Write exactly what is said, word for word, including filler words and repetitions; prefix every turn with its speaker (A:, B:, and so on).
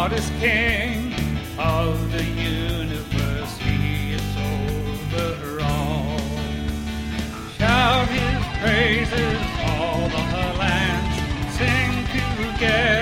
A: God is King of the universe, He is over all. Shout His praises, all the lands, sing together.